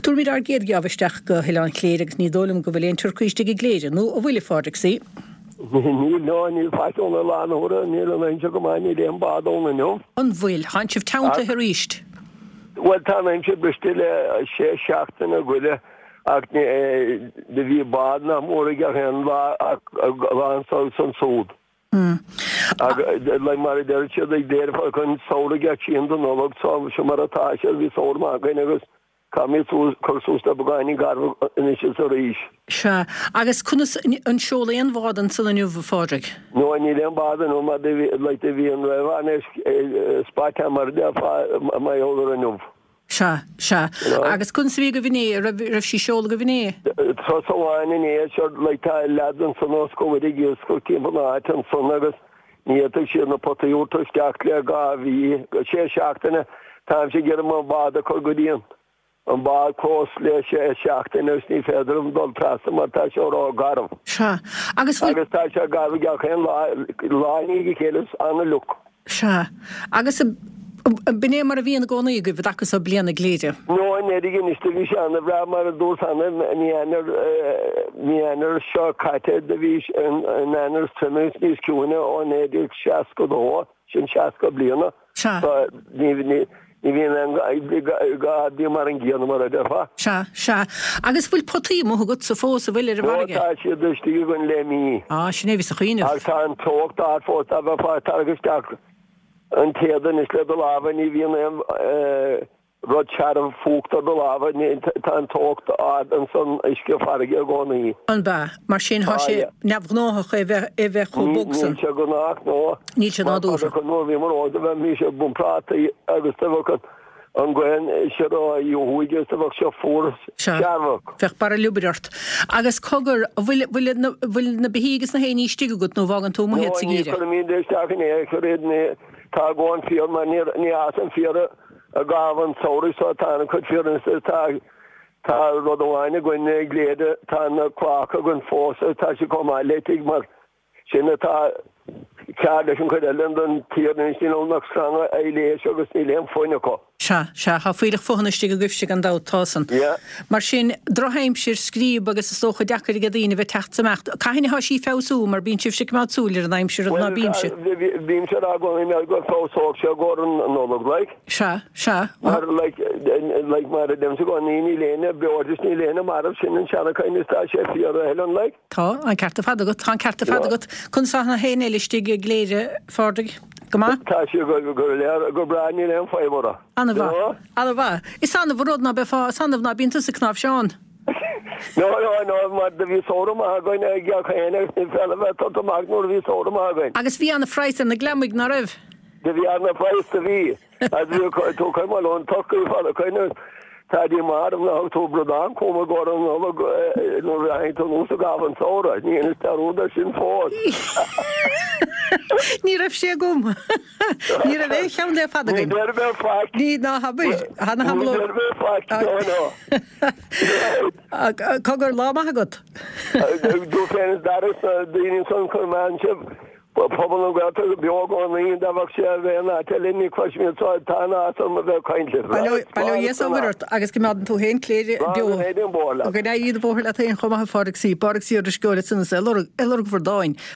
Dúr mí ar géad geabhaisteach go heán cléireach ní dólam go bhfuil turcuiste go léire nó a bhfuil fádraach sí. Níl fáisiúna lánúra níl an einse go maiine déon bádóna nó. An bhfuil háin sibh tánta ar ríist. Well tá einse bestile sé seachtainna goile ach de bhí bád na móra gar hen lá san súd. Le mar deir siad ag déir fá chun saola gar tíon don nólag se mar atá se bhí sór má gaine agus Camí chusústa bugáinní garbh inis a ríis. Se agus chunas an seola an bhádan san aniuh fádraigh. No ní le bádan ó mar leit a bhí an bhhanes spáte mar de mai ólar anúh. Se agus chun sa bhí go bhíné raibh sí seola go bhíné. Trásáin é se leitá ledan san oscóid ige sco timp áit an son agus níta siad na potaúta steach le gá bhí sé seachtainna tá sé ggéar má báda chu go dtíon. An bád cós le sé seachtainna ní féidir dul trasa mar tá se rá garm. Se agus tá se garh gachan láí chélas anna luk. Se agus Bné mar a bhíon gcónaí go bh dachas a blianana gléide. No neidir niste bhí se anna bhrá mar a dúsanna níanaar seo caite de bhí an anar tumas níos ciúna ó néidir 60 go dó sin 60 go bliana. Ní bhíon an gádaí mar an gcéanna mar a defa. Se agus bhfuil potaí mo go sa fós a bhfuil ar bharige. Tá siad dtí gon le mí. Sin é bhís a chuoineh. Ach tá an tócht á fós a bh fá targasteach an téadan is le do lábha ní bhíon rud searam fúgtar do lábha tá an tócht ád an san isce farige a gcónaí. An ba mar sin há sé neamhnóthach é bheith chubugsan. Ní se go nach nó. Ní se ná dúra. Nó bhí mar óda bheith mí se bumpráta agus tá an gwein se rá íhuiige sa bhah se fór searmach. Fech bara lubirt. Agus cogur bhfuil na behígus na héí stigú gut nó bhagan tú héad sa gíre. No, ní déisteach é chu réad tá gáin fior mar ní as an fiore a gáhan saoir so tána chud fiorn tá rud amháine gine gléide tá na chlácha gon fósa tá si com leitigh mar sinna tá cead leis an chud eile an tíorna sin nach stranga é léis agus ní léon foiine có. Se ha fuileach fóhaniste go gufste an dátásan. Mar sin droheimsir scríb agus is tócha deachar go dtíine bheith techtsamecht. Caithine há sí féú mar bín sibh má súlir an aimsir na bímse. Bímse a gáin me go fásáach se go an nólag leik. Se. Mar leik mar a dem se go ní léine beordis ní léine mar sin an seanachchaine tá sé fiar a hean leik. Tá an carta fadagat chun sa na héine listige gléire fádig. Tá sé go braine an féimara. Anna bha. Is anna bhród na beá sanmh na bínta sa knáf seán. No, mar de bhí sóra mágain ag chéanaine ní fell bheith tá mágnúir bhí sóra mágain. Agus bhí anna freisan na gleamig na raibh. De bhí anna freist a bhí. A bhí tú chuimáil tocaí fála chuine tá dí mar na tú bradán cuma go an nó raintú núsa gahan sóra, ní is tarúda sin fód. Ní raibh sé gom. Ní a bheith cheann le fada Ní der bheith faic. Ní ná habir. Hanna hamló. Ní der bheith faic, Cogur lá agat. Dú fénis daras daoine son chumán sib pobl an gata beágáin íon dabhah sé bhéna telíní chuismí tána san bheith caiintle. Bailú yes óhairt agus go mádan tú héon cléir beo. Éidir bóla. Aga iad bóthir le taon chumach fáric sí, barric sí ar scoile sanna elor go bhdáin.